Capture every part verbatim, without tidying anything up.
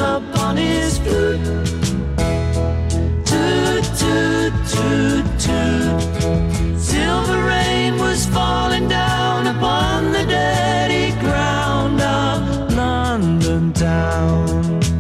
upon his flute. Toot, toot, toot, toot. Silver rain was falling down upon the dirty ground of London town.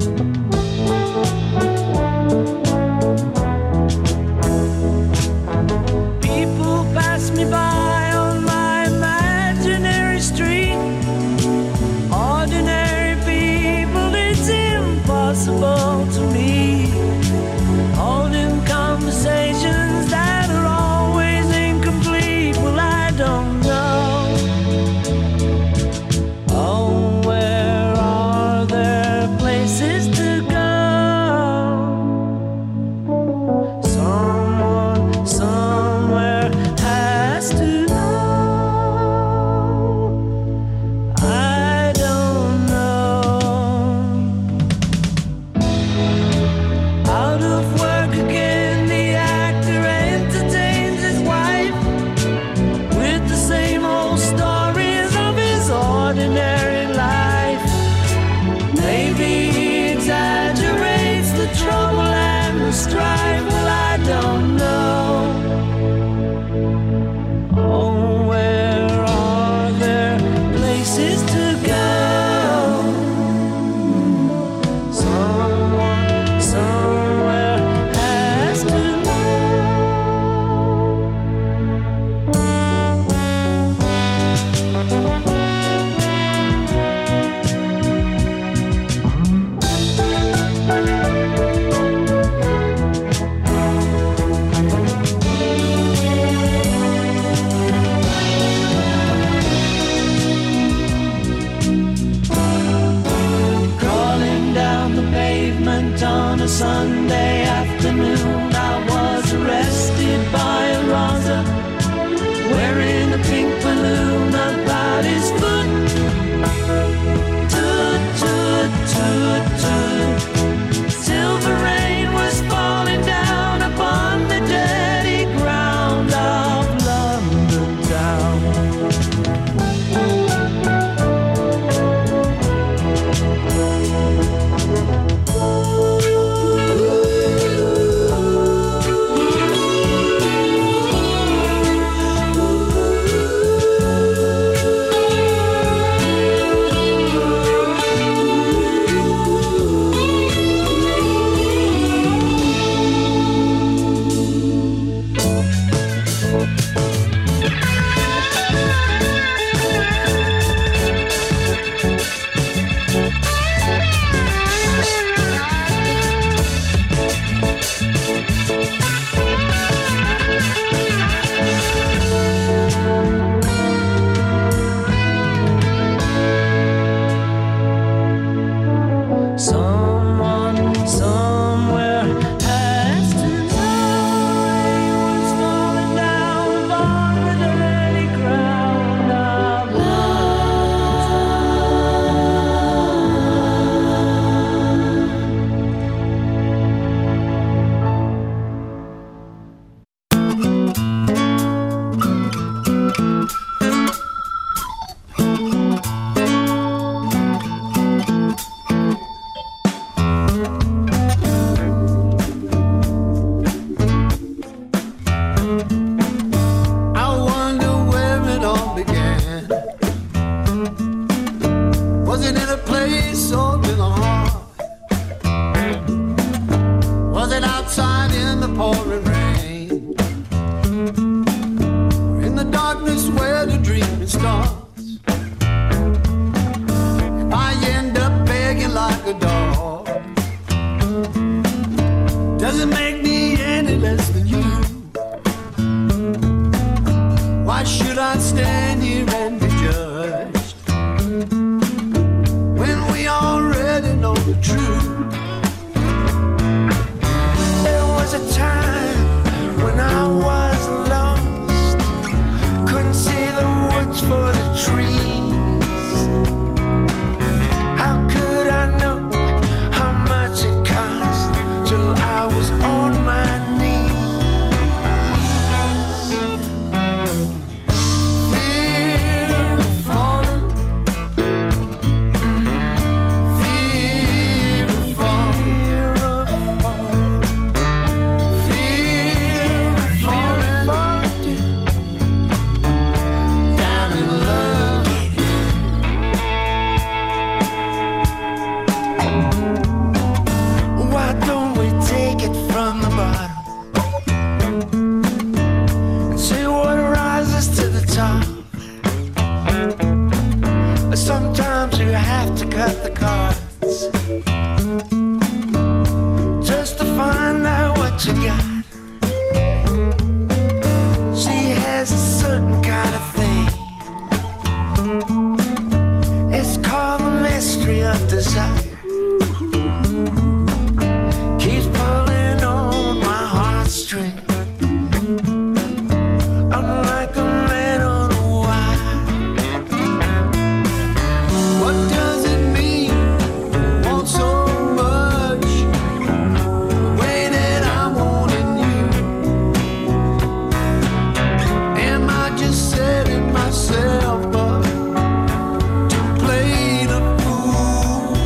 People pass me by on my imaginary street. Ordinary people, it's impossible to meet. Holding conversations that are always incomplete. Well, I don't know. Oh, where are there places to go? Someone, somewhere has to know. I don't know. Out of work again, the actor entertains his wife with the same old stories of his ordinary life. Maybe he exaggerates the trouble and the strife. Well, I don't know. Oh, where are there places to go? Someone, somewhere has to Crawling down the pavement on a Sunday afternoon, I was arrested by a Raza wearing a pink balloon about his foot. Toot, toot, toot, toot. Silver rain was falling down upon the dirty ground of London town. Someone, somewhere has to know. Rain was falling down upon the dirty ground of I wonder where it all began. Was it in a place or in a heart? Was it outside in the pouring rain? Or in the darkness where the dreaming starts? If I end up begging like a dog, does it make me any less than you? Why should I stand here and be judged when we already know the truth? There was a time when I was lost, couldn't see the woods for the trees. How could I know how much it cost till I was on my knees? Fear of falling, fear of have to cut the cards just to find out what you got. She has a certain kind of thing. It's called the mystery of desire. Keeps pulling on my heartstring. I'm like a man on a wire. What does it mean? Want so much, the way that I'm wanting you. Am I just setting myself up to play the fool?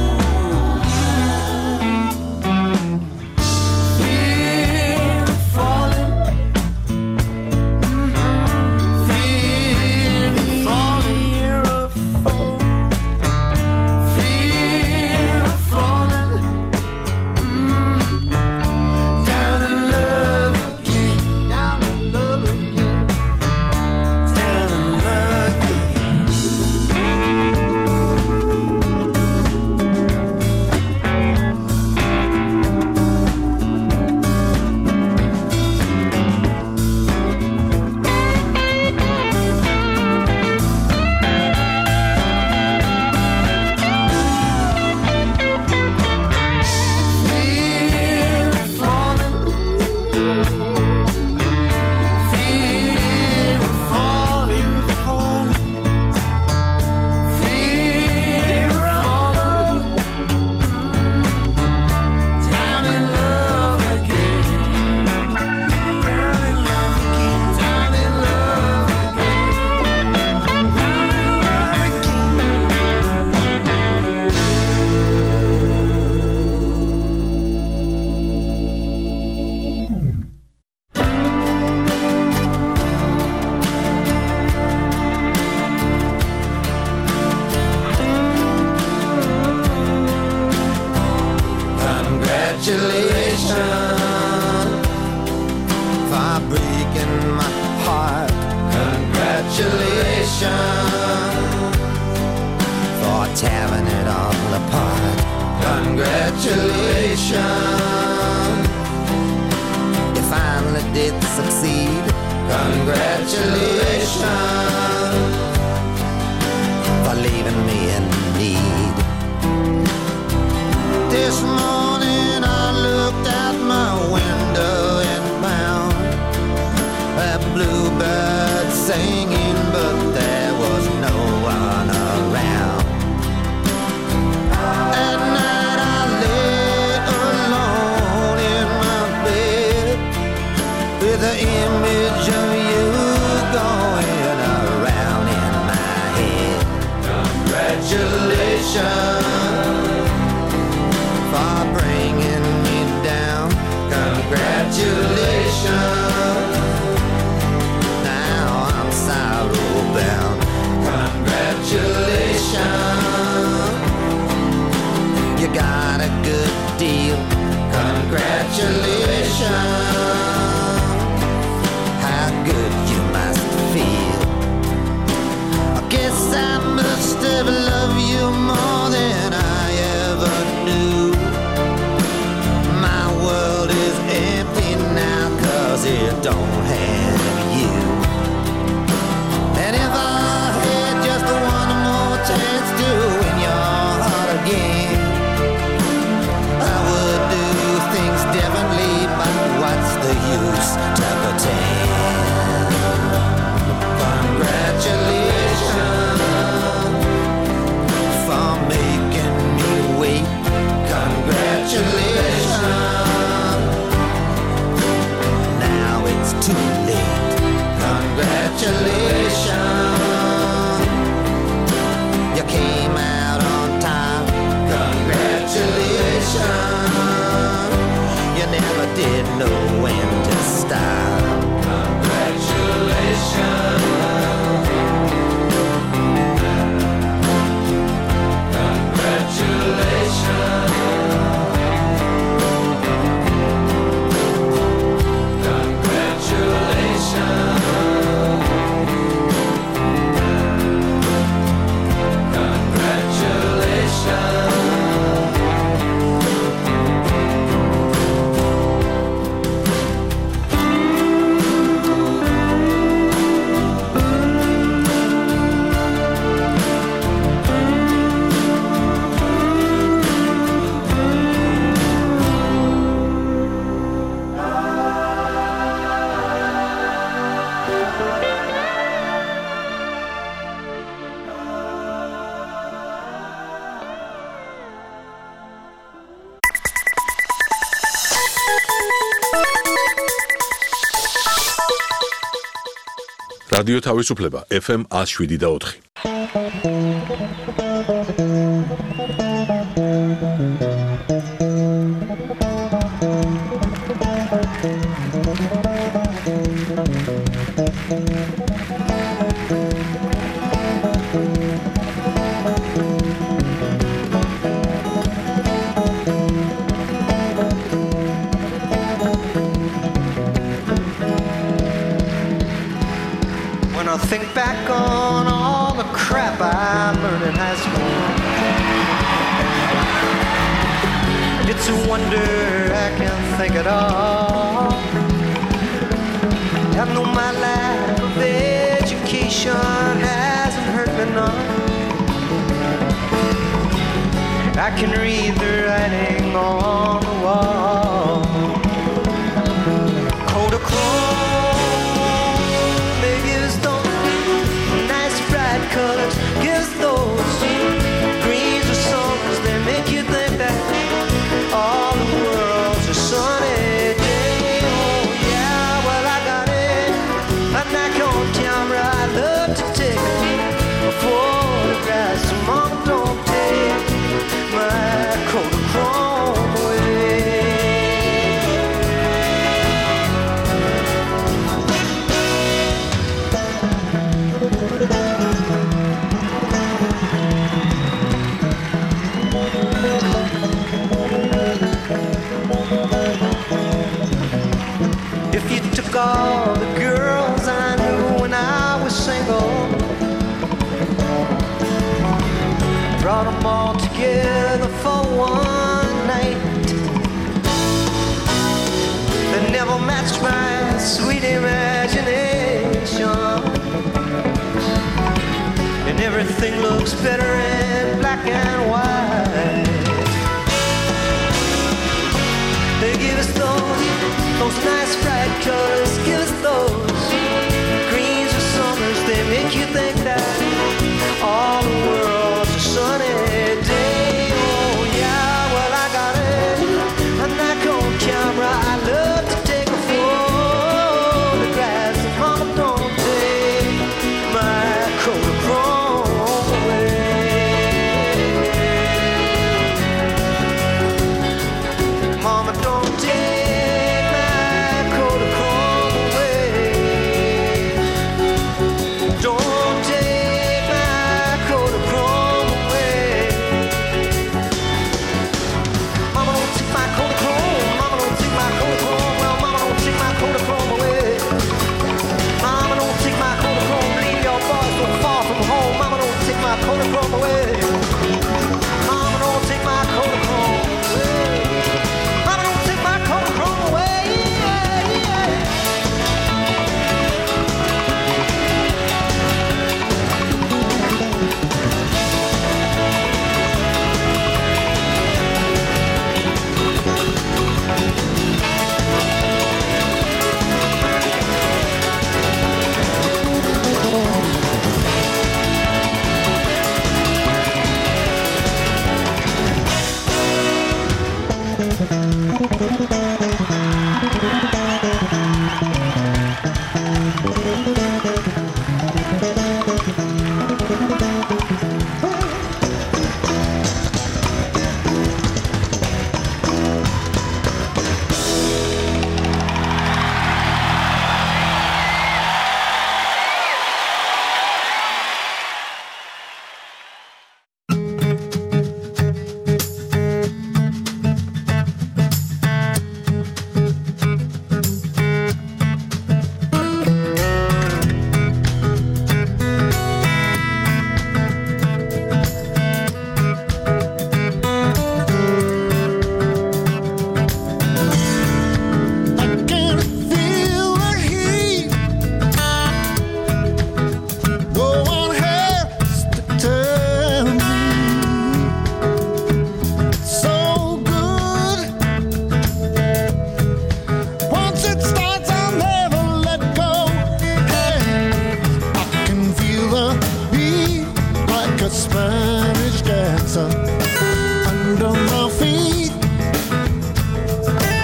Fear of falling, fear of falling, fear of falling, fear of falling, mm, down in love again, down in love again, down in love again. Fear of falling, fear of falling, fear of falling, down in love again, down in love again, down in love again, down in love Congratulations for breaking my heart. Congratulations for tearing it all apart. Congratulations, you finally did succeed. Congratulations for leaving me in need. This morning I looked out my window and found a bluebird singing, but there was no one around. At night I lay alone in my bed with the image of you going around in my head. Congratulations for bringing me down. Congratulations, now I'm sorrow bound. Congratulations, you got a good deal. Congratulations, how good you must feel. I guess I must have loved you more than I ever knew. My world is empty now 'cause it don't have you. And if I had just one more chance to win your heart again, I would do things differently რადიო თავისუფლება ეფ ემ one oh seven და four. Think back on all the crap I learned in high school. It's a wonder I can think at all. I know my lack of education hasn't hurt me none. I can read the writing on the wall. Kodachrome colors, gives those greens or summers, they make you think that all the world's a sunny day. Oh yeah, well I got it, a knack on camera, I love to take photographs, so mama don't take my Kodachrome away. All the girls I knew when I was single, brought them all together for one night. They never matched my sweet imagination, and everything looks better in black and white. They give us those Those nice bright colors, give us those greens or summers, they make you think that all the world's a sunny day. Oh yeah, well I got it, a knack on camera, I love to take a photograph, so mama don't take my Kodachrome away. Mama don't take Kodachrome away. Mama, don't take my Kodachrome away. Mama, don't take my Kodachrome away. Yeah, yeah.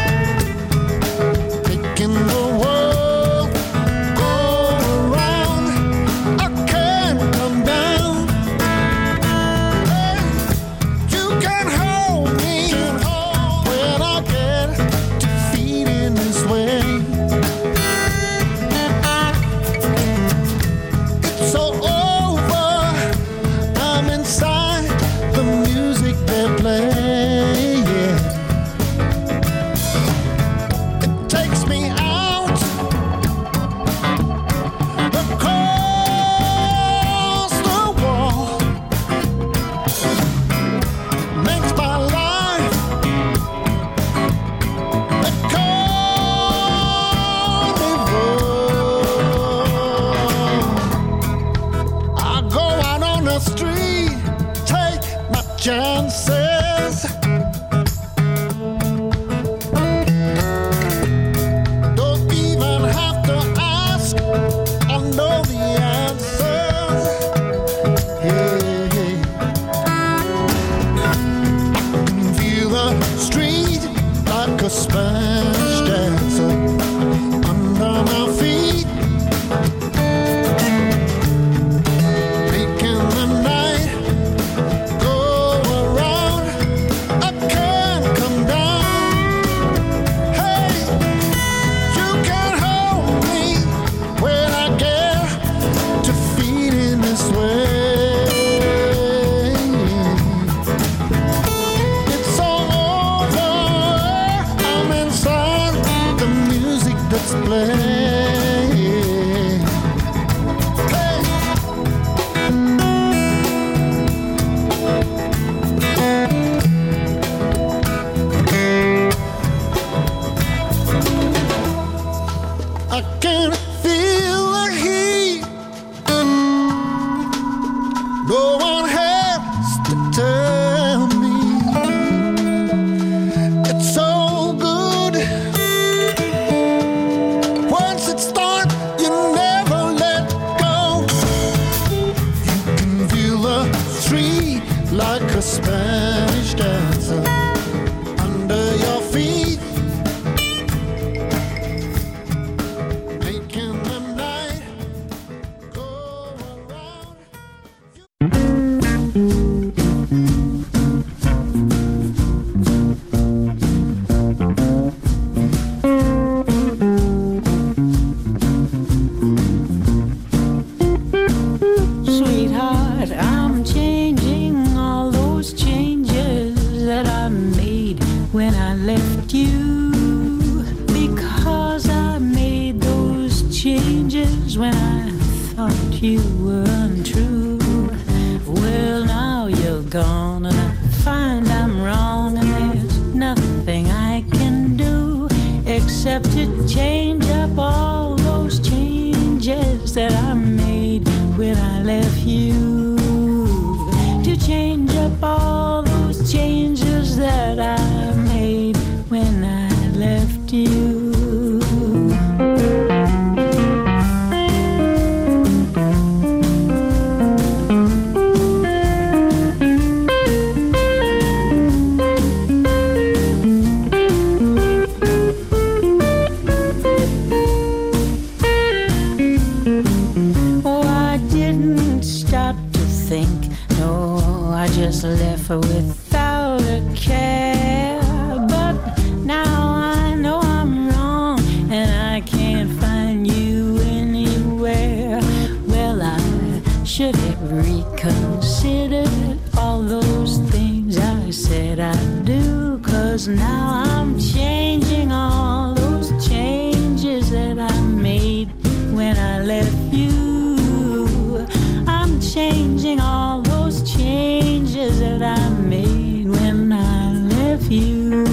Making the world go around. music they play, yeah. It takes me out across the wall, makes my life a carnival. I go out on the street, take my chances. Don't even have to ask, I know the answers. Yeah. I can feel the street like a Spanish dancer under my feet, making the night go around. I can't come down. Hey, you can hold me when I get to feeling this way. It's all over. I'm inside the music that's playing. Hey. I can feel the heat. No one has to tell me. It's so good. Once it starts, you never let go. You can feel the street like a Spanish dancer under your feet, making the night go around. Sweetheart, I'm changing all those changes that I made when I left you, because I made those changes when I thought you were untrue. Well, now you're gone and I find I'm wrong, and there's nothing I can do except to change up all those changes that I made when I left you. To change up all those changes that I made when I left you. Oh, I didn't stop to think. No, I just left her without a care. But now I know I'm wrong and I can't find you anywhere. Well, I should have reconsidered all those things I said I'd do, 'cause now I'm changing all those changes that I made when I left you. I'm changing all those changes that I made when I left you.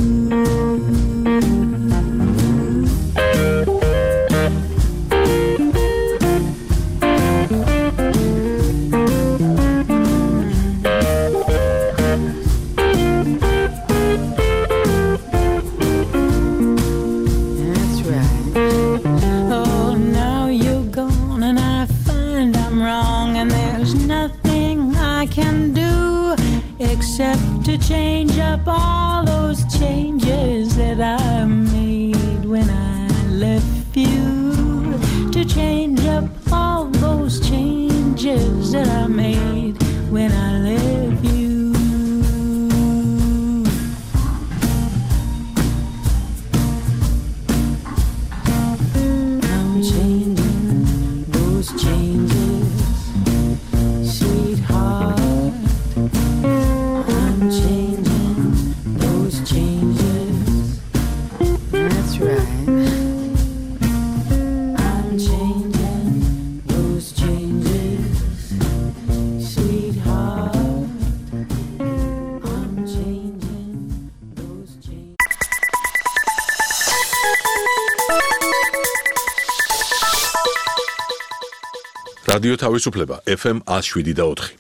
That's right. Oh, now you're gone and I find I'm wrong, and there's nothing I can do except to change up all those changes that I made when I left you. To change up all those changes that I made when I left you. I'm changing those changes, sweetheart. I'm რადიო თავისუფლება ეფ ემ one oh seven და four.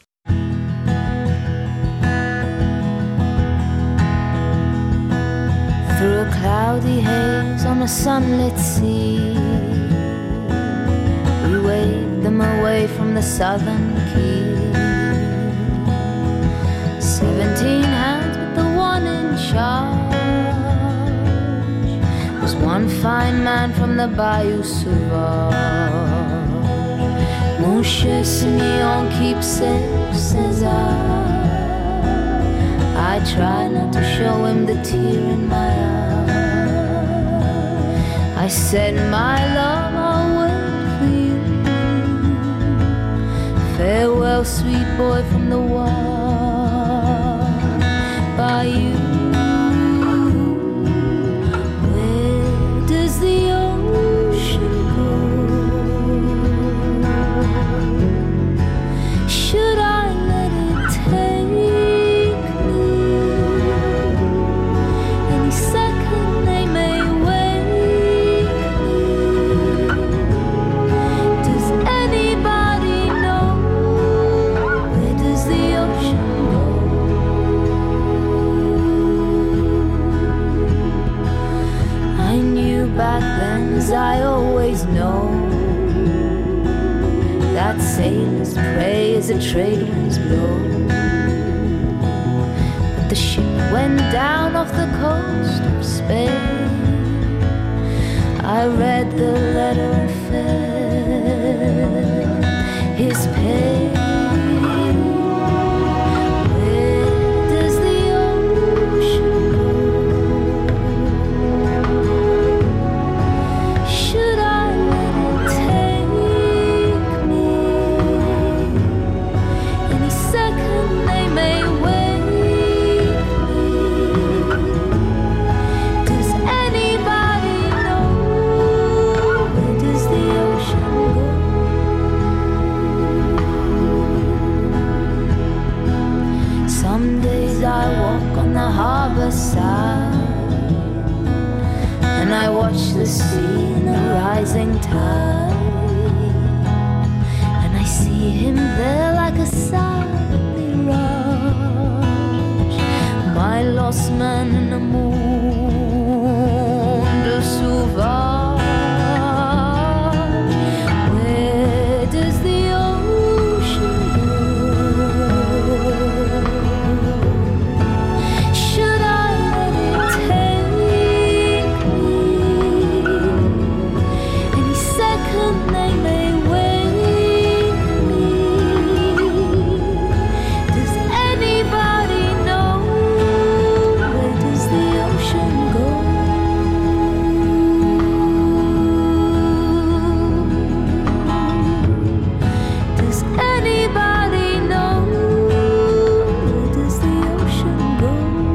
Through a cloudy haze on a sunlit sea, we waved them away from the southern key. Seventeen hands with the one in charge was one fine man from the Bayou Sauvage. Mon cher Simeon keepsake, says I. I try not to show him the tear in my eye. I said, my love, I'll wait for you. Farewell, sweet boy from the wall. By you. Where does the ocean go? Should I let it take me? Any second they may wake me. Does anybody know? Where does the ocean go? I knew back then, as I always know, that sailors pray as the trade winds blow. But the ship went down off the coast of Spain. I read the letter and felt his pain. Where does the ocean go? Should I let it take me? Any second they may wake me. Does anybody know? Where does the ocean go? Some days I walk on the harbor side, and I watch the sea in the rising tide, and I see him there like a silent mirage, my lost man in the monde sauvage. Where does the ocean go? Should I let it take me? Any second they may wake me. Does anybody know? Where does the ocean go? Does anybody know? Where does the ocean go?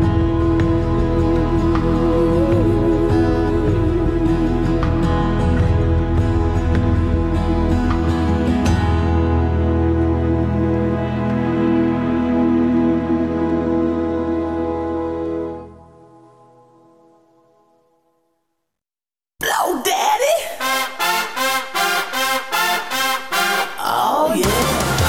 Blow daddy. Oh yeah.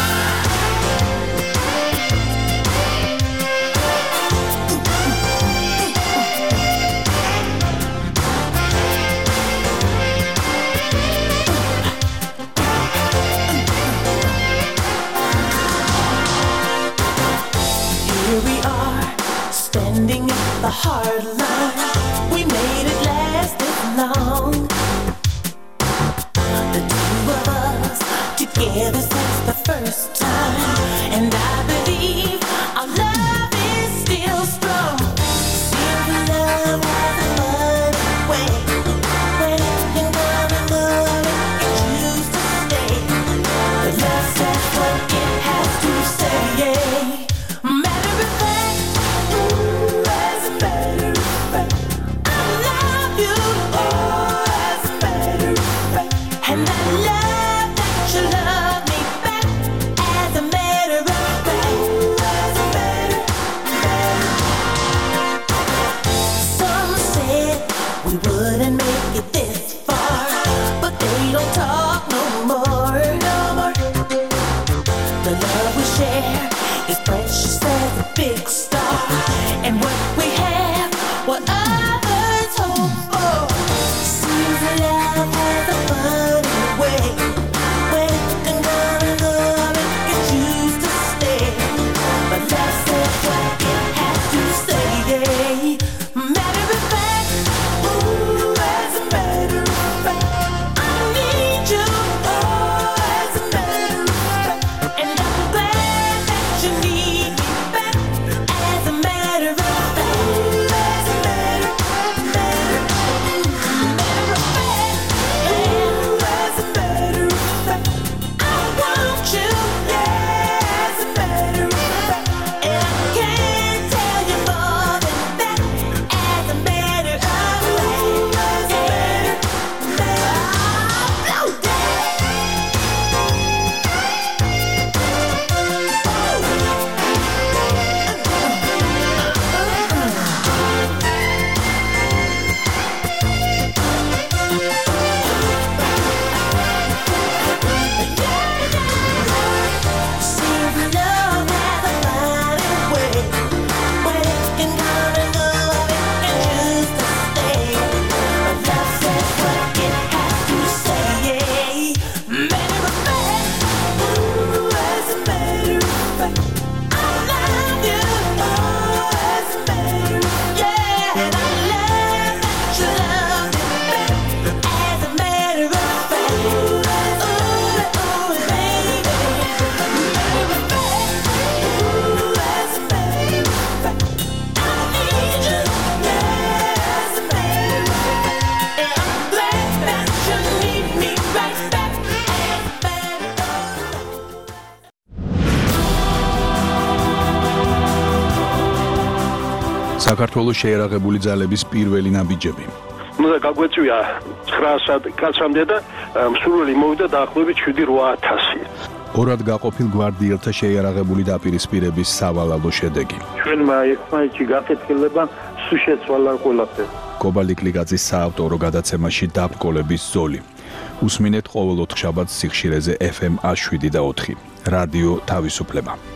Here we are, standing at the hard line. We made it last this long. The two of us together since the first time, and I believe our love is still strong. Silver love has a funny way. When you wanna love it, you choose to stay. But love says what it has to say. Matter of fact, ooh, as a matter of fact, I love you, oh, as a matter of fact, and I love that you love me back, as a matter of fact. საქართველოს შეიარაღებული ძალების პირველი ნაბიჯები. ნუ და გაგვეწვია ცხრაასად კაცამდე და მსურველი მოვიდა დაახლოებით შვიდი რვა ათასი. ორად გაყოფილ გვარდიელთა შეიარაღებული დაპირისპირების სავალალო შედეგი. ჩვენმა ერთმანეთში გაკეთილება სულ შეცვალა ყველაფერი. კობალიკ ლიგაძის საავტორო გადაცემაში დაბრკოლების ზოლი. უსმინეთ ყოველ ოთხშაბათს სიხშირეზე ეფ ემ ას შვიდი და ოთხი. რადიო თავისუფლება.